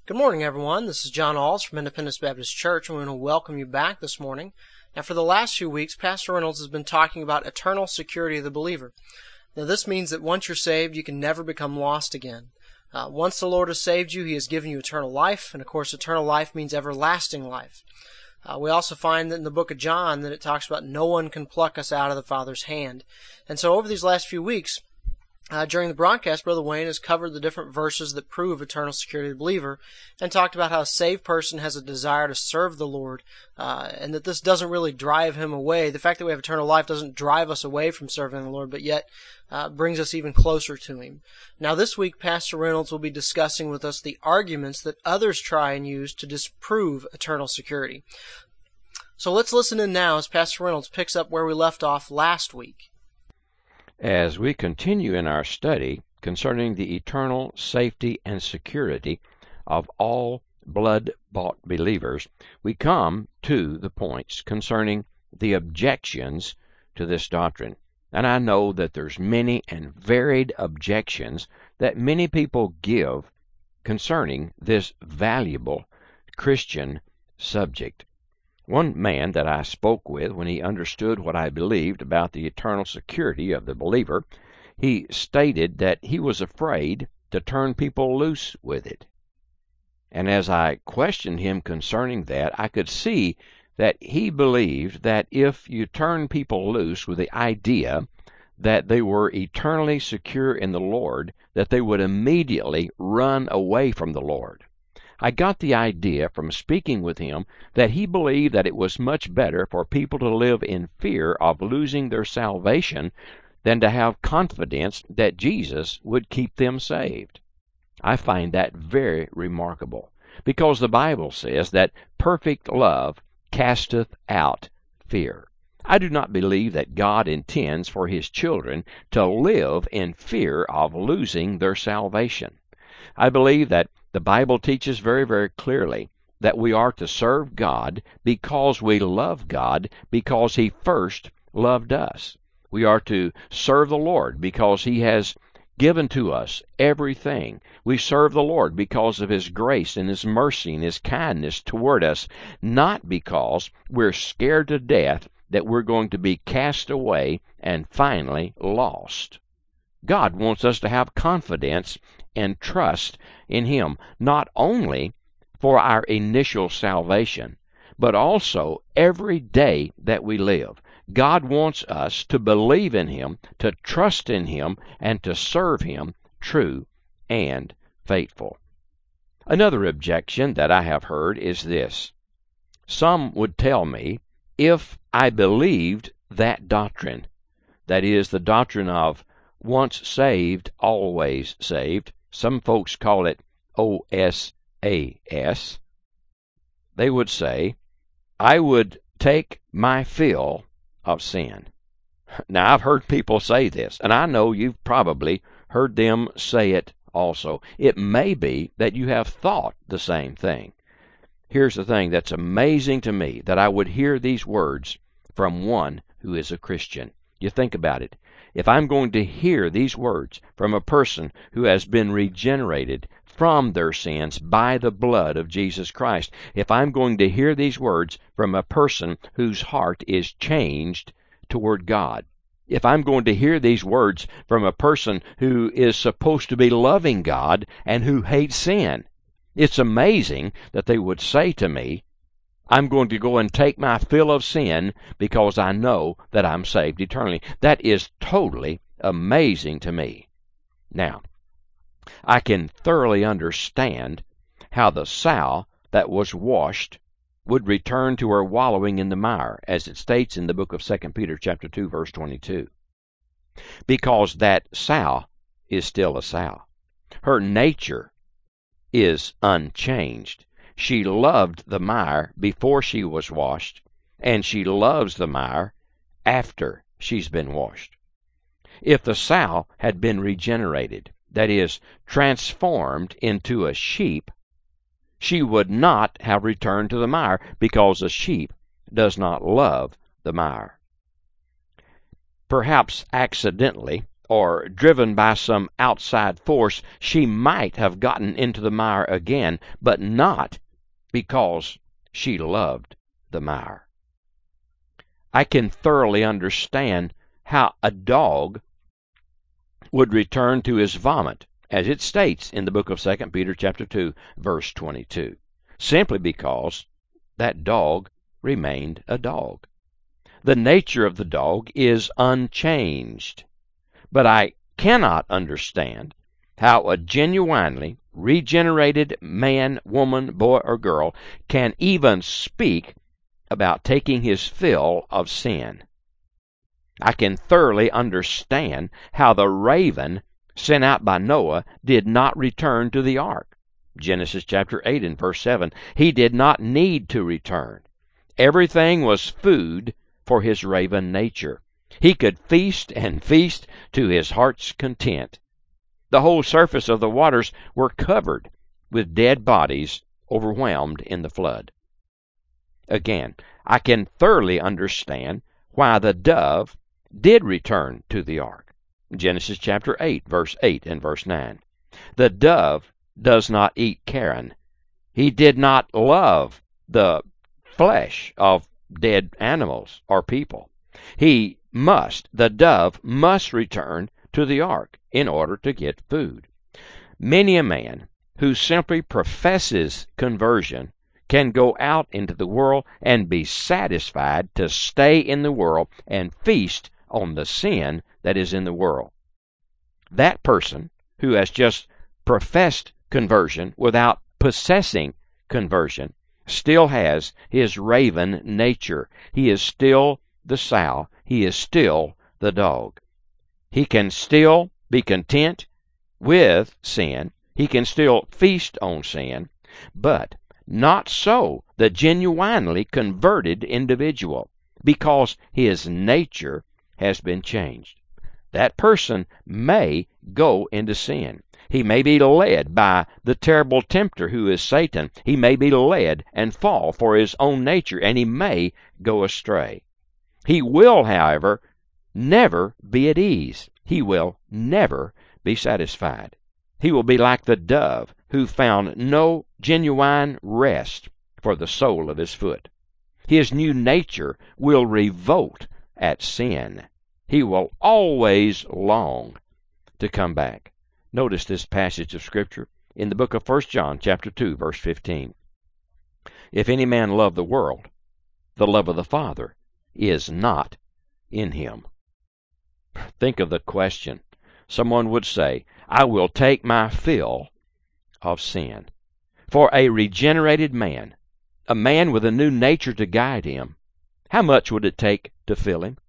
Good morning, everyone. This is John Alls from Independence Baptist Church, and we want to welcome you back this morning. Now, for the last few weeks, Pastor Reynolds has been talking about eternal security of the believer. Now, this means that once you're saved, you can never become lost again. Once the Lord has saved you, He has given you eternal life, and of course, eternal life means everlasting life. We also find that in the book of John that it talks about no one can pluck us out of the Father's hand. And so over these last few weeks, during the broadcast, Brother Wayne has covered the different verses that prove eternal security of the believer and talked about how a saved person has a desire to serve the Lord, and that this doesn't really drive him away. The fact that we have eternal life doesn't drive us away from serving the Lord, but yet brings us even closer to Him. Now, this week, Pastor Reynolds will be discussing with us the arguments that others try and use to disprove eternal security. So let's listen in now as Pastor Reynolds picks up where we left off last week. As we continue in our study concerning the eternal safety and security of all blood-bought believers, we come to the points concerning the objections to this doctrine. And I know that there's many and varied objections that many people give concerning this valuable Christian subject. One man that I spoke with, when he understood what I believed about the eternal security of the believer, he stated that he was afraid to turn people loose with it. And as I questioned him concerning that, I could see that he believed that if you turn people loose with the idea that they were eternally secure in the Lord, that they would immediately run away from the Lord. I got the idea from speaking with him that he believed that it was much better for people to live in fear of losing their salvation than to have confidence that Jesus would keep them saved. I find that very remarkable, because the Bible says that perfect love casteth out fear. I do not believe that God intends for His children to live in fear of losing their salvation. I believe that the Bible teaches very, very clearly that we are to serve God because we love God, because He first loved us. We are to serve the Lord because He has given to us everything. We serve the Lord because of His grace and His mercy and His kindness toward us, not because we're scared to death that we're going to be cast away and finally lost. God wants us to have confidence and trust in Him, not only for our initial salvation, but also every day that we live. God wants us to believe in Him, to trust in Him, and to serve Him true and faithful. Another objection that I have heard is this. Some would tell me, if I believed that doctrine, that is, the doctrine of once saved, always saved, some folks call it OSAS, they would say, I would take my fill of sin. Now, I've heard people say this, and I know you've probably heard them say it also. It may be that you have thought the same thing. Here's the thing that's amazing to me, that I would hear these words from one who is a Christian. You think about it. If I'm going to hear these words from a person who has been regenerated from their sins by the blood of Jesus Christ, if I'm going to hear these words from a person whose heart is changed toward God, if I'm going to hear these words from a person who is supposed to be loving God and who hates sin, it's amazing that they would say to me, I'm going to go and take my fill of sin because I know that I'm saved eternally. That is totally amazing to me. Now, I can thoroughly understand how the sow that was washed would return to her wallowing in the mire, as it states in the book of 2 Peter chapter 2, verse 22. Because that sow is still a sow. Her nature is unchanged. She loved the mire before she was washed, and she loves the mire after she's been washed. If the sow had been regenerated, that is, transformed into a sheep, she would not have returned to the mire, because a sheep does not love the mire. Perhaps accidentally, or driven by some outside force, she might have gotten into the mire again, but not because she loved the mire. I can thoroughly understand how a dog would return to his vomit, as it states in the book of 2 Peter chapter 2, verse 22, simply because that dog remained a dog. The nature of the dog is unchanged. But I cannot understand how a genuinely regenerated man, woman, boy, or girl can even speak about taking his fill of sin. I can thoroughly understand how the raven sent out by Noah did not return to the ark. Genesis chapter 8 and verse 7. He did not need to return. Everything was food for his raven nature. He could feast and feast to his heart's content. The whole surface of the waters were covered with dead bodies overwhelmed in the flood. Again, I can thoroughly understand why the dove did return to the ark. Genesis chapter 8, verse 8 and verse 9. The dove does not eat carrion. He did not love the flesh of dead animals or people. The dove must return to the ark in order to get food. Many a man who simply professes conversion can go out into the world and be satisfied to stay in the world and feast on the sin that is in the world. That person who has just professed conversion without possessing conversion still has his raven nature. He is still the sow. He is still the dog. He can still be content with sin. He can still feast on sin, but not so the genuinely converted individual, because his nature has been changed. That person may go into sin. He may be led by the terrible tempter who is Satan. He may be led and fall for his own nature, and he may go astray. He will, however, never be at ease. He will never be satisfied. He will be like the dove who found no genuine rest for the sole of his foot. His new nature will revolt at sin. He will always long to come back. Notice this passage of Scripture in the book of 1 John chapter 2, verse 15. If any man love the world, the love of the Father is not in him. Think of the question. Someone would say, I will take my fill of sin. For a regenerated man, a man with a new nature to guide him, how much would it take to fill him?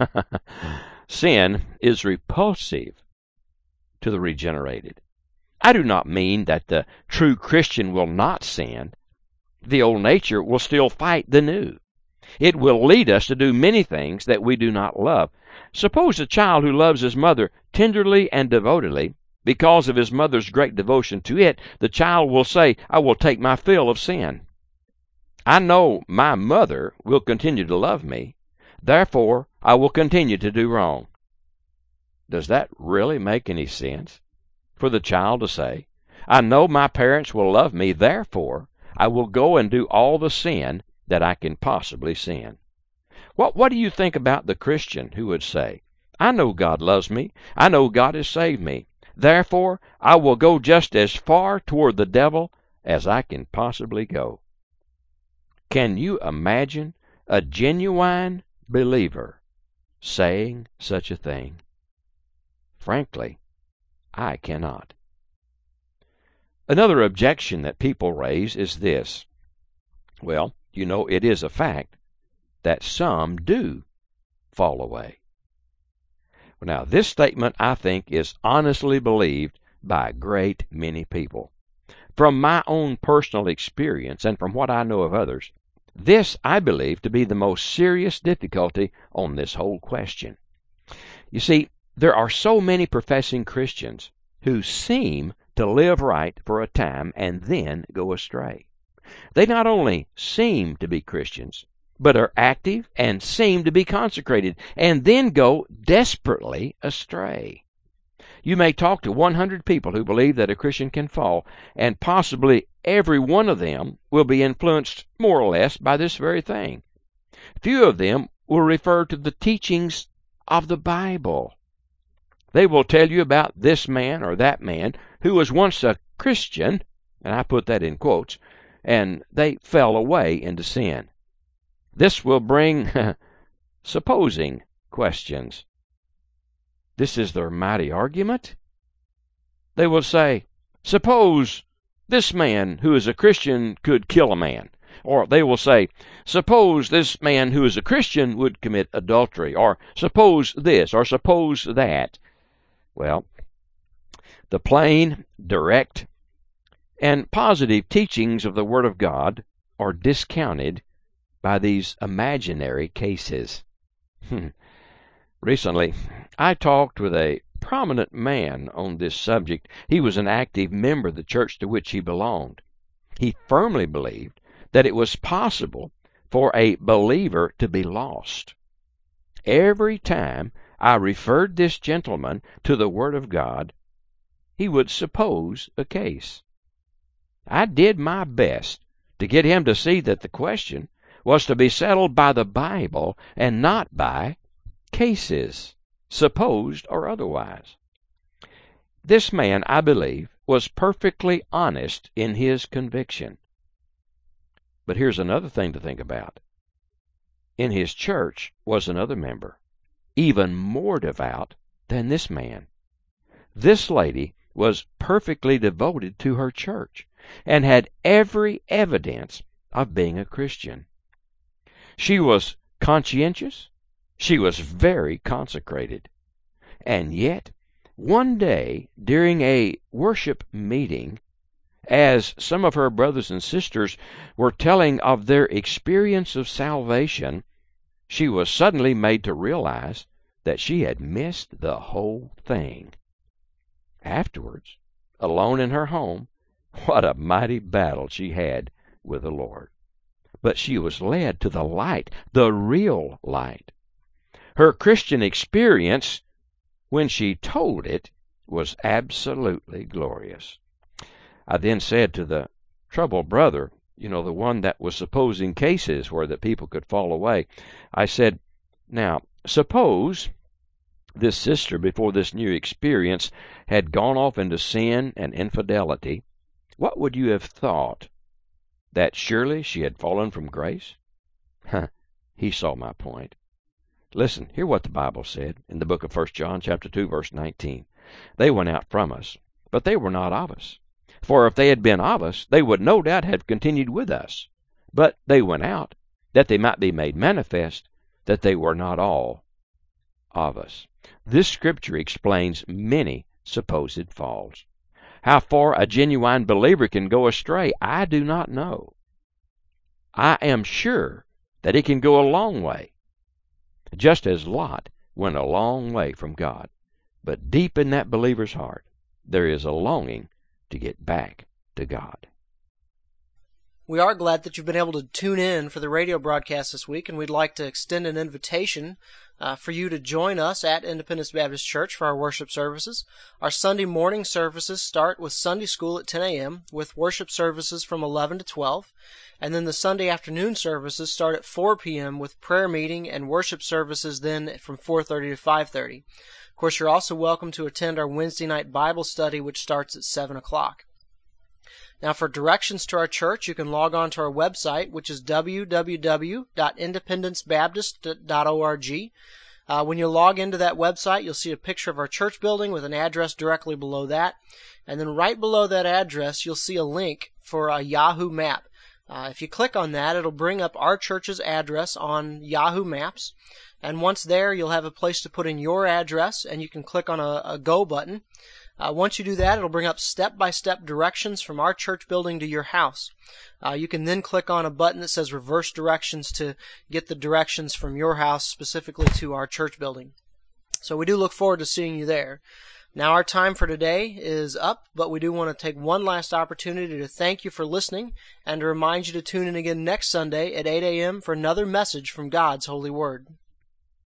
Sin is repulsive to the regenerated. I do not mean that the true Christian will not sin. The old nature will still fight the new. It will lead us to do many things that we do not love. Suppose a child who loves his mother tenderly and devotedly, because of his mother's great devotion to it, the child will say, I will take my fill of sin. I know my mother will continue to love me, therefore I will continue to do wrong. Does that really make any sense for the child to say, I know my parents will love me, therefore I will go and do all the sin that I can possibly sin? What do you think about the Christian who would say, I know God loves me, I know God has saved me, therefore I will go just as far toward the devil as I can possibly go? Can you imagine a genuine believer saying such a thing? Frankly, I cannot. Another objection that people raise is this. Well, you know, it is a fact that some do fall away. Now, this statement, I think, is honestly believed by a great many people. From my own personal experience and from what I know of others, this I believe to be the most serious difficulty on this whole question. You see, there are so many professing Christians who seem to live right for a time and then go astray. They not only seem to be Christians, but are active and seem to be consecrated, and then go desperately astray. You may talk to 100 people who believe that a Christian can fall, and possibly every one of them will be influenced more or less by this very thing. Few of them will refer to the teachings of the Bible. They will tell you about this man or that man who was once a Christian, and I put that in quotes, and they fell away into sin. This will bring supposing questions. This is their mighty argument. They will say, suppose this man who is a Christian could kill a man. Or they will say, suppose this man who is a Christian would commit adultery. Or suppose this, or suppose that. Well, the plain, direct, and positive teachings of the Word of God are discounted by these imaginary cases. Recently, I talked with a prominent man on this subject. He was an active member of the church to which he belonged. He firmly believed that it was possible for a believer to be lost. Every time I referred this gentleman to the Word of God, he would suppose a case. I did my best to get him to see that the question was to be settled by the Bible and not by cases, supposed or otherwise. This man, I believe, was perfectly honest in his conviction. But here's another thing to think about. In his church was another member, even more devout than this man. This lady was perfectly devoted to her church and had every evidence of being a Christian. She was conscientious. She was very consecrated. And yet, one day during a worship meeting, as some of her brothers and sisters were telling of their experience of salvation, she was suddenly made to realize that she had missed the whole thing. Afterwards, alone in her home, what a mighty battle she had with the Lord. But she was led to the light, the real light. Her Christian experience, when she told it, was absolutely glorious. I then said to the troubled brother, the one that was supposing cases where the people could fall away, I said, now, suppose this sister, before this new experience, had gone off into sin and infidelity, what would you have thought? That surely she had fallen from grace? He saw my point. Listen, hear what the Bible said in the book of 1 John chapter 2, verse 19. They went out from us, but they were not of us. For if they had been of us, they would no doubt have continued with us. But they went out, that they might be made manifest, that they were not all of us. This scripture explains many supposed falls. How far a genuine believer can go astray, I do not know. I am sure that it can go a long way, just as Lot went a long way from God. But deep in that believer's heart, there is a longing to get back to God. We are glad that you've been able to tune in for the radio broadcast this week, and we'd like to extend an invitation for you to join us at Independence Baptist Church for our worship services. Our Sunday morning services start with Sunday school at 10 a.m., with worship services from 11 to 12, and then the Sunday afternoon services start at 4 p.m. with prayer meeting and worship services then from 4:30 to 5:30. Of course, you're also welcome to attend our Wednesday night Bible study, which starts at 7 o'clock. Now, for directions to our church, you can log on to our website, which is www.independencebaptist.org. When you log into that website, you'll see a picture of our church building with an address directly below that. And then right below that address, you'll see a link for a Yahoo map. If you click on that, it'll bring up our church's address on Yahoo Maps. And once there, you'll have a place to put in your address, and you can click on a Go button. Once you do that, it'll bring up step-by-step directions from our church building to your house. You can then click on a button that says reverse directions to get the directions from your house specifically to our church building. So we do look forward to seeing you there. Now our time for today is up, but we do want to take one last opportunity to thank you for listening and to remind you to tune in again next Sunday at 8 a.m. for another message from God's Holy Word.